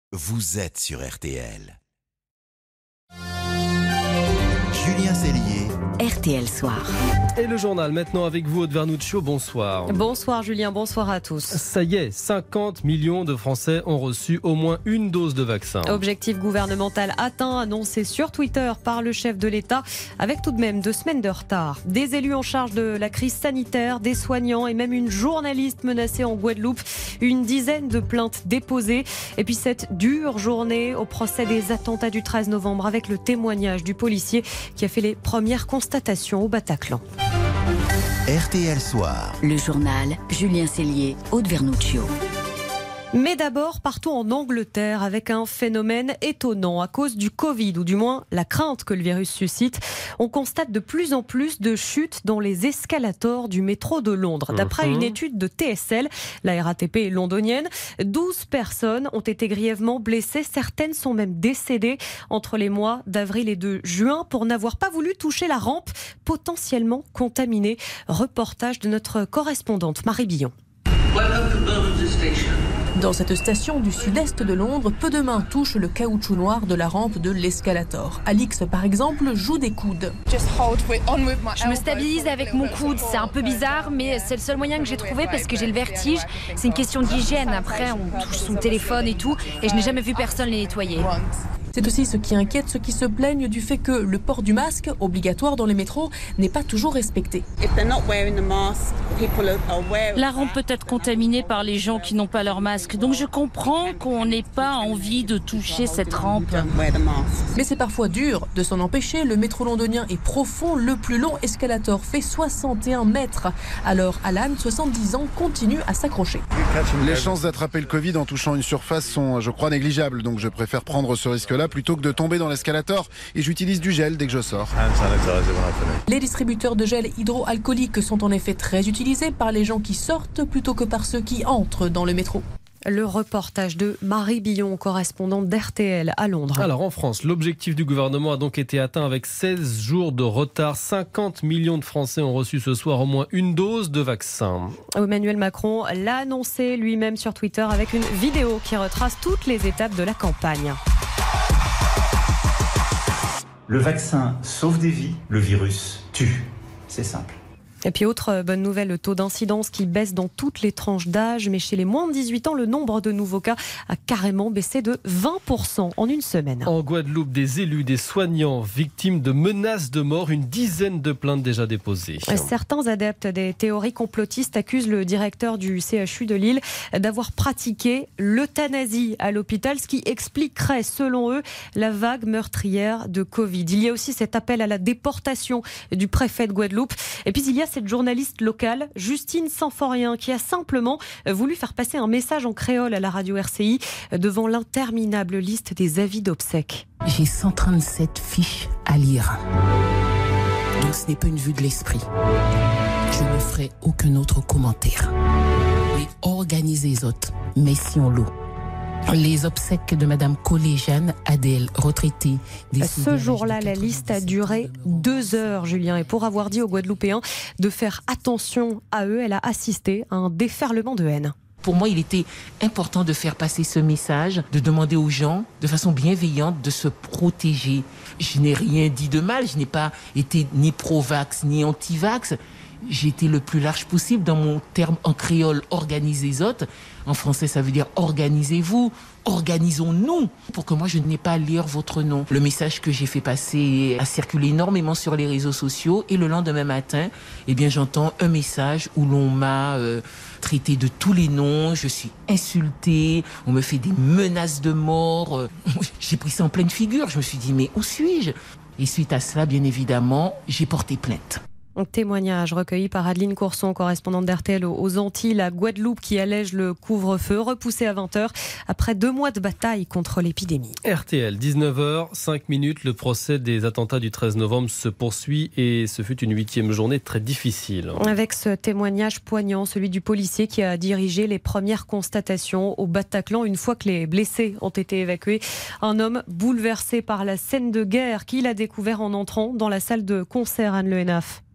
vous êtes sur RTL. Julien Cellier, RTL Soir. Et le journal maintenant avec vous, Aude Vernuccio, bonsoir. Bonsoir Julien, bonsoir à tous. Ça y est, 50 millions de Français ont reçu au moins une dose de vaccin. Objectif gouvernemental atteint, annoncé sur Twitter par le chef de l'État, avec tout de même 2 semaines de retard. Des élus en charge de la crise sanitaire, des soignants et même une journaliste menacée en Guadeloupe. Une dizaine de plaintes déposées. Et puis cette dure journée au procès des attentats du 13 novembre avec le témoignage du policier qui a fait les premières constatations au Bataclan. RTL Soir. Le journal Julien Cellier, Aude Vernuccio. Mais d'abord, partons en Angleterre avec un phénomène étonnant à cause du Covid, ou du moins la crainte que le virus suscite. On constate de plus en plus de chutes dans les escalators du métro de Londres. D'après une étude de TSL, la RATP londonienne, 12 personnes ont été grièvement blessées. Certaines sont même décédées entre les mois d'avril et de juin pour n'avoir pas voulu toucher la rampe potentiellement contaminée. Reportage de notre correspondante Marie Billon. Dans cette station du sud-est de Londres, peu de mains touchent le caoutchouc noir de la rampe de l'escalator. Alix, par exemple, joue des coudes. Je me stabilise avec mon coude, c'est un peu bizarre, mais c'est le seul moyen que j'ai trouvé parce que j'ai le vertige. C'est une question d'hygiène, après on touche son téléphone et tout, et je n'ai jamais vu personne les nettoyer. C'est aussi ce qui inquiète ceux qui se plaignent du fait que le port du masque, obligatoire dans les métros, n'est pas toujours respecté. La rampe peut être contaminée par les gens qui n'ont pas leur masque, donc je comprends qu'on n'ait pas envie de toucher cette rampe. Mais c'est parfois dur de s'en empêcher. Le métro londonien est profond, le plus long escalator fait 61 mètres. Alors Alan, 70 ans, continue à s'accrocher. Les chances d'attraper le Covid en touchant une surface sont, je crois, négligeables, donc je préfère prendre ce risque-là plutôt que de tomber dans l'escalator, et j'utilise du gel dès que je sors. Les distributeurs de gel hydroalcoolique sont en effet très utilisés par les gens qui sortent plutôt que par ceux qui entrent dans le métro. Le reportage de Marie Billon, correspondante d'RTL à Londres. Alors en France, l'objectif du gouvernement a donc été atteint avec 16 jours de retard. 50 millions de Français ont reçu ce soir au moins une dose de vaccin. Emmanuel Macron l'a annoncé lui-même sur Twitter avec une vidéo qui retrace toutes les étapes de la campagne. Le vaccin sauve des vies, le virus tue. C'est simple. Et puis autre bonne nouvelle, le taux d'incidence qui baisse dans toutes les tranches d'âge, mais chez les moins de 18 ans, le nombre de nouveaux cas a carrément baissé de 20% en une semaine. En Guadeloupe, des élus, des soignants victimes de menaces de mort, une dizaine de plaintes déjà déposées. Certains adeptes des théories complotistes accusent le directeur du CHU de Lille d'avoir pratiqué l'euthanasie à l'hôpital, ce qui expliquerait, selon eux, la vague meurtrière de Covid. Il y a aussi cet appel à la déportation du préfet de Guadeloupe. Et puis il y a cette journaliste locale, Justine Sanforien, qui a simplement voulu faire passer un message en créole à la radio RCI devant l'interminable liste des avis d'obsèques. J'ai 137 fiches à lire. Donc ce n'est pas une vue de l'esprit. Je ne ferai aucun autre commentaire. Mais organisez les autres, messieurs-le. Les obsèques de Madame Collégiane Adèle, retraitée. Ce jour-là, la liste a duré 2 heures, Julien. Et pour avoir dit aux Guadeloupéens de faire attention à eux, elle a assisté à un déferlement de haine. Pour moi, il était important de faire passer ce message, de demander aux gens, de façon bienveillante, de se protéger. Je n'ai rien dit de mal, je n'ai pas été ni pro-vax, ni anti-vax. J'ai été le plus large possible dans mon terme en créole, organisez autres. En français, ça veut dire organisez-vous, organisons-nous, pour que moi je n'ai pas à lire votre nom. Le message que j'ai fait passer a circulé énormément sur les réseaux sociaux, et le lendemain matin, eh bien, j'entends un message où l'on m'a traité de tous les noms, je suis insultée, on me fait des menaces de mort. J'ai pris ça en pleine figure, je me suis dit mais où suis-je ? Et suite à cela, bien évidemment, j'ai porté plainte. Un témoignage recueilli par Adeline Courson, correspondante d'RTL aux Antilles, la Guadeloupe qui allège le couvre-feu, repoussé à 20h après 2 mois de bataille contre l'épidémie. RTL, 19h05, le procès des attentats du 13 novembre se poursuit et ce fut une 8e journée très difficile. Avec ce témoignage poignant, celui du policier qui a dirigé les premières constatations au Bataclan une fois que les blessés ont été évacués. Un homme bouleversé par la scène de guerre qu'il a découvert en entrant dans la salle de concert Anne Le Hénaf.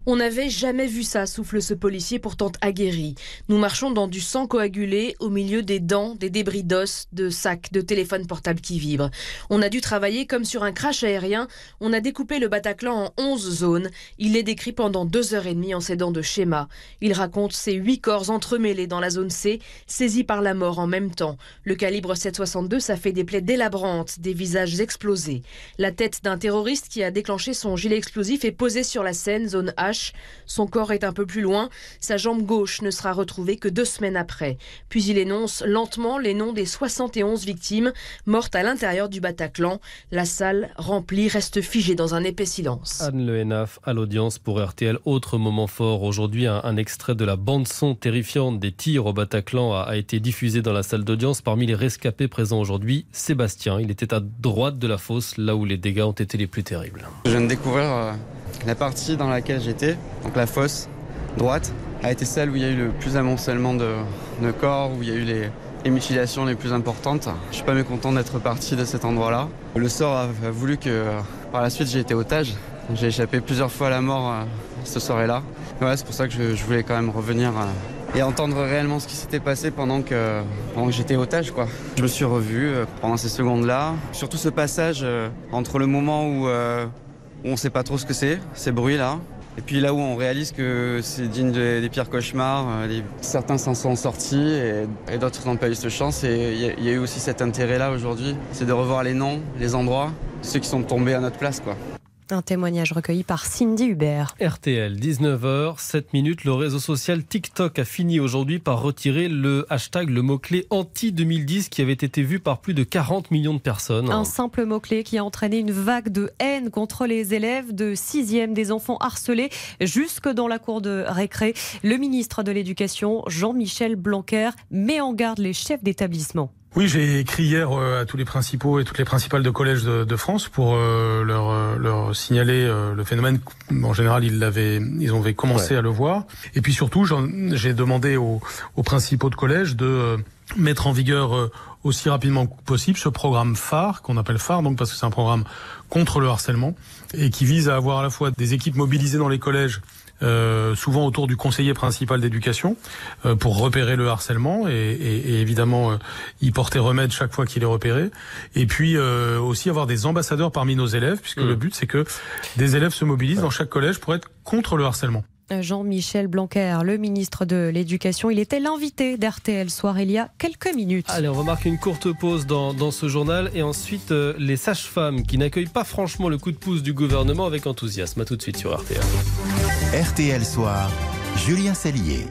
On n'avait jamais vu ça, souffle ce policier pourtant aguerri. Nous marchons dans du sang coagulé, au milieu des dents, des débris d'os, de sacs, de téléphones portables qui vibrent. On a dû travailler comme sur un crash aérien. On a découpé le Bataclan en 11 zones. Il les décrit pendant 2h30 en s'aidant de schémas. Il raconte ces 8 corps entremêlés dans la zone C, saisis par la mort en même temps. Le calibre 7,62, ça fait des plaies délabrantes, des visages explosés. La tête d'un terroriste qui a déclenché son gilet explosif est posée sur la scène, zone H. Son corps est un peu plus loin, sa jambe gauche ne sera retrouvée que 2 semaines après. Puis il énonce lentement les noms des 71 victimes mortes à l'intérieur du Bataclan. La salle remplie reste figée dans un épais silence. Anne Le Hénaff à l'audience pour RTL. Autre moment fort aujourd'hui, un extrait de la bande-son terrifiante des tirs au Bataclan a été diffusé dans la salle d'audience. Parmi les rescapés présents aujourd'hui, Sébastien. Il était à droite de la fosse, là où les dégâts ont été les plus terribles. Je viens de découvrir la partie dans laquelle j'étais, donc la fosse droite, a été celle où il y a eu le plus amoncellement de corps, où il y a eu les mutilations les plus importantes. Je suis pas mécontent d'être parti de cet endroit-là. Le sort a voulu que par la suite j'ai été otage. J'ai échappé plusieurs fois à la mort ce soir-là. Ouais, c'est pour ça que je voulais quand même revenir et entendre réellement ce qui s'était passé pendant que j'étais otage, quoi. Je me suis revu pendant ces secondes-là. Surtout ce passage entre le moment où on ne sait pas trop ce que c'est, ces bruits-là. Et puis là où on réalise que c'est digne des pires cauchemars, certains s'en sont sortis et d'autres n'ont pas eu cette chance. Et il y a eu aussi cet intérêt-là aujourd'hui, c'est de revoir les noms, les endroits, ceux qui sont tombés à notre place, quoi. Un témoignage recueilli par Cindy Hubert. RTL, 19h07. Le réseau social TikTok a fini aujourd'hui par retirer le hashtag, le mot-clé anti-2010 qui avait été vu par plus de 40 millions de personnes. Un simple mot-clé qui a entraîné une vague de haine contre les élèves de 6e, des enfants harcelés jusque dans la cour de récré. Le ministre de l'Éducation, Jean-Michel Blanquer, met en garde les chefs d'établissement. Oui, j'ai écrit hier à tous les principaux et toutes les principales de collèges de France pour leur signaler le phénomène. En général, ils avaient commencé à le voir. Et puis surtout, j'ai demandé aux principaux de collèges de mettre en vigueur aussi rapidement que possible ce programme phare, qu'on appelle phare, donc parce que c'est un programme contre le harcèlement et qui vise à avoir à la fois des équipes mobilisées dans les collèges, souvent autour du conseiller principal d'éducation, pour repérer le harcèlement et évidemment y porter remède chaque fois qu'il est repéré. Et puis aussi avoir des ambassadeurs parmi nos élèves, puisque le but c'est que des élèves se mobilisent dans chaque collège pour être contre le harcèlement. Jean-Michel Blanquer, le ministre de l'Éducation, il était l'invité d'RTL Soir il y a quelques minutes. Allez, on va marquer une courte pause dans ce journal et ensuite les sages-femmes qui n'accueillent pas franchement le coup de pouce du gouvernement avec enthousiasme. À tout de suite sur RTL. RTL Soir, Julien Cellier.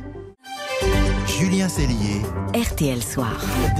Julien Cellier. RTL Soir.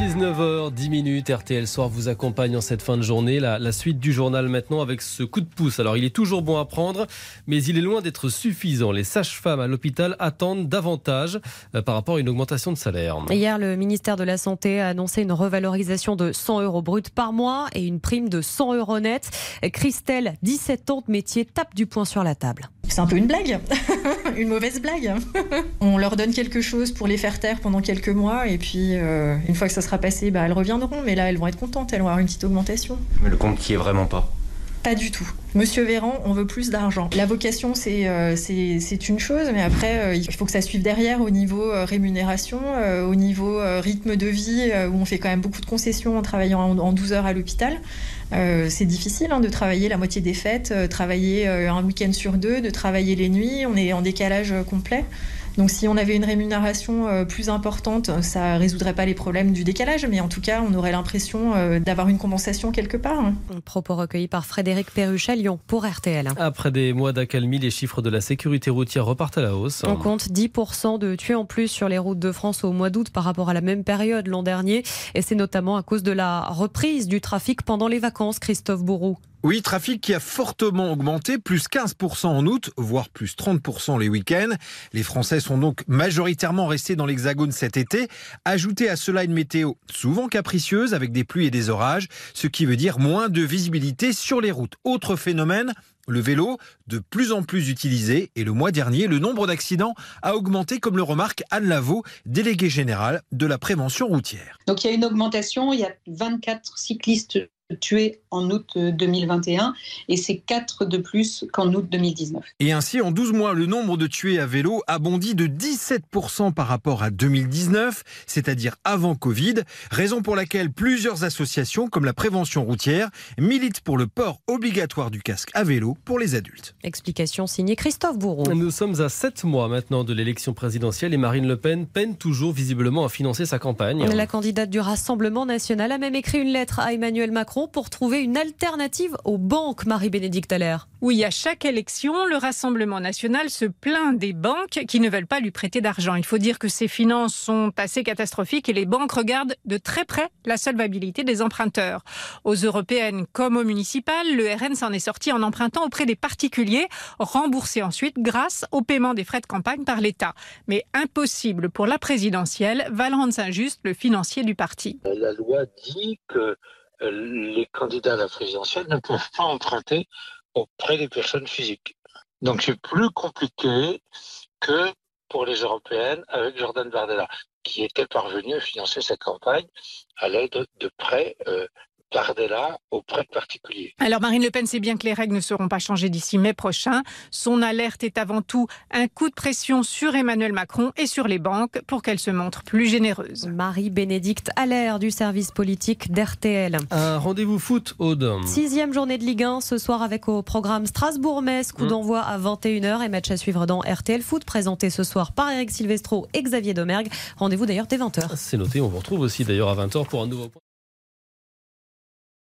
19h10, RTL Soir vous accompagne en cette fin de journée. La suite du journal maintenant avec ce coup de pouce. Alors il est toujours bon à prendre, mais il est loin d'être suffisant. Les sages-femmes à l'hôpital attendent davantage par rapport à une augmentation de salaire. Hier, le ministère de la Santé a annoncé une revalorisation de 100 € bruts par mois et une prime de 100 € net. Christelle, 17 ans de métier, tape du poing sur la table. C'est un peu une blague, une mauvaise blague. On leur donne quelque chose pour les faire taire pendant quelques mois et puis une fois que ça sera passé, elles reviendront. Mais là, elles vont être contentes, elles vont avoir une petite augmentation. Mais le compte qui est vraiment pas. Pas du tout. Monsieur Véran, on veut plus d'argent. La vocation, c'est une chose, mais après, il faut que ça suive derrière au niveau rémunération, au niveau rythme de vie, où on fait quand même beaucoup de concessions en travaillant en 12 heures à l'hôpital. C'est difficile de travailler la moitié des fêtes, travailler un week-end sur 2, de travailler les nuits. On est en décalage complet. Donc si on avait une rémunération plus importante, ça ne résoudrait pas les problèmes du décalage, mais en tout cas, on aurait l'impression d'avoir une compensation quelque part. Un propos recueilli par Frédéric Perruche à Lyon pour RTL. Après des mois d'accalmie, les chiffres de la sécurité routière repartent à la hausse. On compte 10% de tués en plus sur les routes de France au mois d'août par rapport à la même période l'an dernier. Et c'est notamment à cause de la reprise du trafic pendant les vacances, Christophe Bourroux. Oui, trafic qui a fortement augmenté, plus 15% en août, voire plus 30% les week-ends. Les Français sont donc majoritairement restés dans l'Hexagone cet été. Ajoutez à cela une météo souvent capricieuse avec des pluies et des orages, ce qui veut dire moins de visibilité sur les routes. Autre phénomène, le vélo, de plus en plus utilisé. Et le mois dernier, le nombre d'accidents a augmenté, comme le remarque Anne Lavaux, déléguée générale de la prévention routière. Donc il y a une augmentation, il y a 24 cyclistes tués en août 2021 et c'est 4 de plus qu'en août 2019. Et ainsi, en 12 mois, le nombre de tués à vélo a bondi de 17% par rapport à 2019, c'est-à-dire avant Covid, raison pour laquelle plusieurs associations, comme la prévention routière, militent pour le port obligatoire du casque à vélo pour les adultes. Explication signée Christophe Bourreau. Nous sommes à 7 mois maintenant de l'élection présidentielle et Marine Le Pen peine toujours visiblement à financer sa campagne. La candidate du Rassemblement national a même écrit une lettre à Emmanuel Macron pour trouver une alternative aux banques, Marie-Bénédicte Allaire. Oui, à chaque élection, le Rassemblement national se plaint des banques qui ne veulent pas lui prêter d'argent. Il faut dire que ses finances sont assez catastrophiques et les banques regardent de très près la solvabilité des emprunteurs. Aux européennes comme aux municipales, le RN s'en est sorti en empruntant auprès des particuliers, remboursés ensuite grâce au paiement des frais de campagne par l'État. Mais impossible pour la présidentielle, Valrand Saint-Just, le financier du parti. La loi dit que les candidats à la présidentielle ne peuvent pas emprunter auprès des personnes physiques. Donc c'est plus compliqué que pour les européennes avec Jordan Bardella, qui était parvenu à financer sa campagne à l'aide de prêts Bardella auprès de particuliers. Alors Marine Le Pen sait bien que les règles ne seront pas changées d'ici mai prochain. Son alerte est avant tout un coup de pression sur Emmanuel Macron et sur les banques pour qu'elles se montrent plus généreuses. Marie-Bénédicte Allaire du service politique d'RTL. Un rendez-vous foot, Aude. 6e journée de Ligue 1 ce soir avec au programme Strasbourg-Metz, coup d'envoi à 21h et match à suivre dans RTL Foot, présenté ce soir par Eric Silvestro et Xavier Domergue. Rendez-vous d'ailleurs dès 20h. C'est noté, on vous retrouve aussi d'ailleurs à 20h pour un nouveau point.